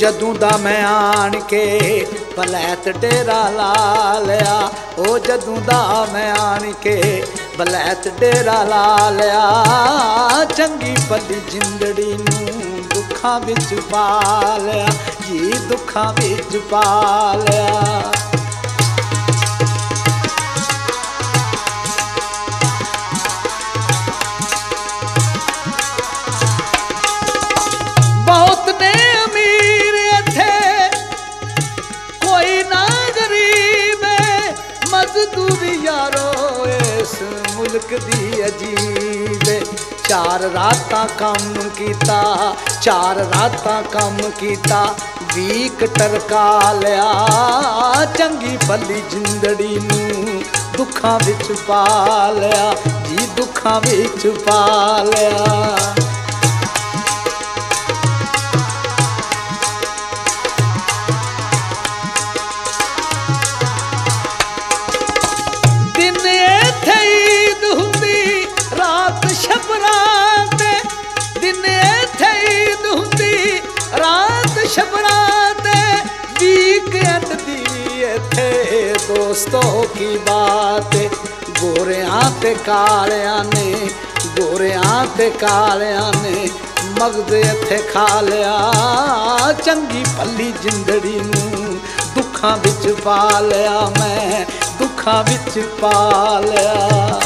जदों दा मैं आन के बलैत डेरा ला लिया, ओ जदों दा मैं आन के बलैत डेरा ला लिया। चंगी भली जिंदड़ी नूं दुखां विच पा लिया जी, दुखां विच पा लिया। मुल्क दी अजीब चार रातां कम कीता, चार रातां कम कीता, वीक टरका लिया। चंगी भली जिंदड़ी नूं दुखां विच पा लिया जी, दुखां विच पा लिया। दोस्तों की बात गोरियां ते कालियां ने, गोरियां ते कालियां ने मगज इत्थे खा लिया। चंगी भली जिंदड़ी नूं दुखां विच पा लिया, मैं दुखां विच पा लिया।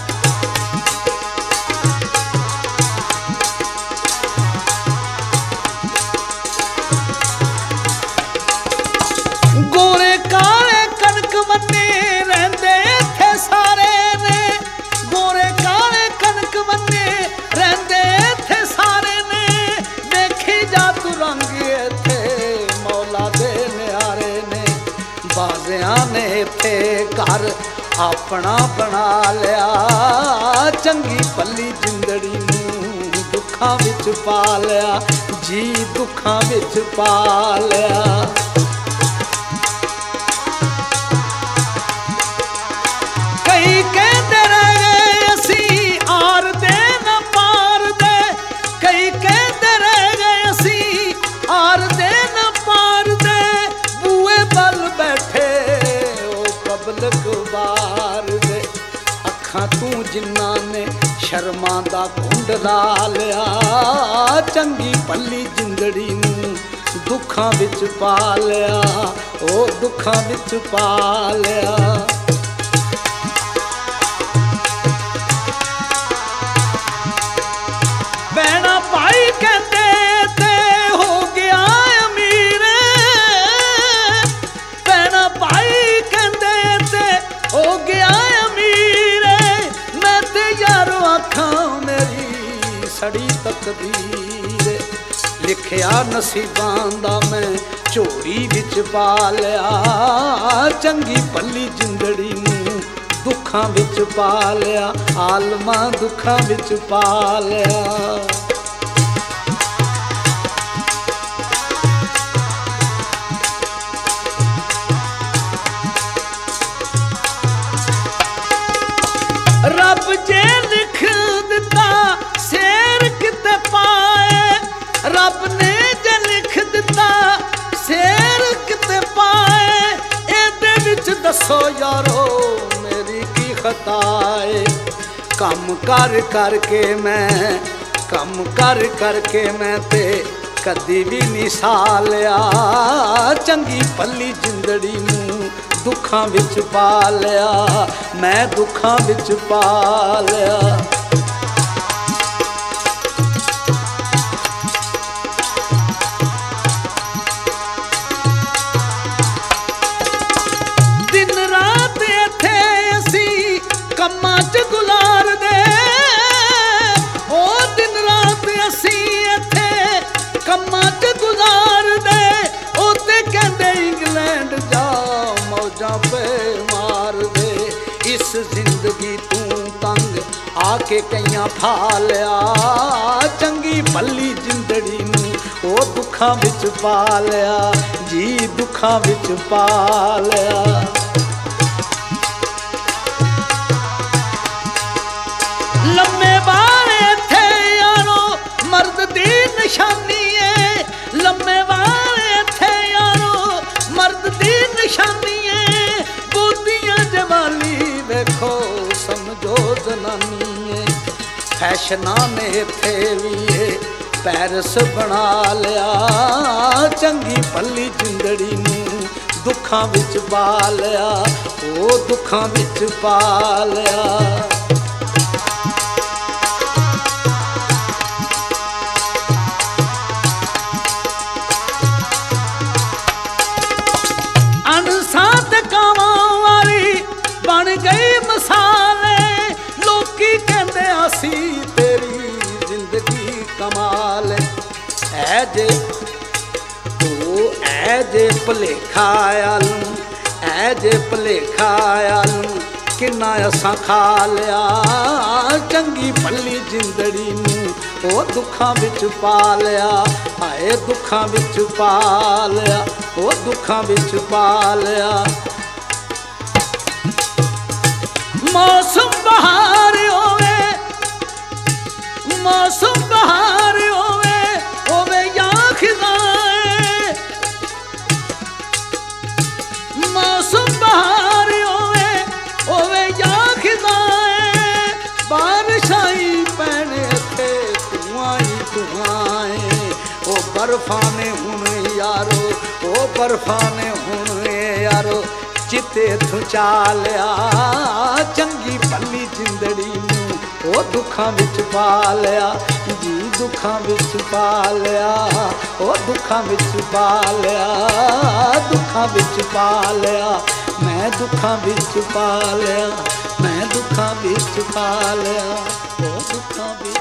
ने इत्थे घर अपना बना लिया। चंगी भली जिंदड़ी नूं दुखां विच पा लिया जी, दुखां विच पा लिया। कई कहते रह गए असी आर दे न पार दे, कई कहते रह गए असी आर दे न पार दे। बूए बल बैठे पब्लिक बार दे, अखां तू जिन्ना ने शर्मा दा घुंड ला लिया। चंगी भली जिंदड़ी नूं दुखां विच पा लिया, ओ दुखां विच पा लिया। भैणा भाई कहते ते हो गया अमीर, भैणा भाई कहते ते हो गया अमीर। मैं ते यारो आखां मेरी सड़ी तकदीर, लिखिया नसीबां दा मैं झोली विच पा लिया। चंगी भली जिंदड़ी नूं दुखां विच पा लिया, आलमा दुखां विच पा लिया। रब जे लिख दिता शेर किते पाए, रब ने जे लिख दिता शेर किते पाए। एदे विच दसो यारो मेरी की खताए। कम कर करके मैं, कम कर करके मैं ते कदी भी नहीं सालिया। चंगी भली जिंदड़ी नूं दुखां विच पा लिया, मैं दुखां विच पा लिया। दिन रात इत्थे असी कम्मां च गुलार दे, ओ दिन रात असी इत्थे कम्मां च गुजार दे। ओ ते कहंदे इंग्लैंड जा मौजां पे मार दे। इस जिंदगी तू तंग आके कईयां फा लिया। चंगी भली जिंदड़ी नूं ओ दुखां विच पा लिया जी, दुखां विच पा लिया। लम्मे बाल इत्थे यारो मर्द दी निशानी है, लम्मे बाल फैशना ने इत्थे भी पैरस बना लिया। चंगी भली जिंदड़ी नूं दुखां विच पा लिया, ओ दुखां विच पा लिया। अनसात कावां वाली बन गई मिसाल, लोकी कहंदे असी तेरी जिंदगी कमाल। ऐ जे तू ऐ जे भलेखा आलू, ऐ जे भलेखा आलू किन्ना असां खा लिया। चंगी भली जिंदड़ी नूं ओ दुखां विच पा लिया, हाय दुखां विच पा लिया, ओ दुखां विच पा लिया। मौसम बहार होवे, मौसम बहार होवे, होवे या खिज़ां, मौसम बहार होवे, होवे या खिज़ां। बारिशां ही पैणे थे धुआं ही धुआं, ओ बर्फां ने हुण यारो, ओ बर्फां ने हुण यारो चिते इत्थों चा लिया। चंगी भली जिंदड़ी नूं ओ दुखां विच पा लिया, जी दुखां विच पा लिया, ओ दुखां विच पा लिया, दुखां विच पा लिया। मैं दुखां विच पा लिया, मैं दुखां विच पा लिया, ओ दुखां विच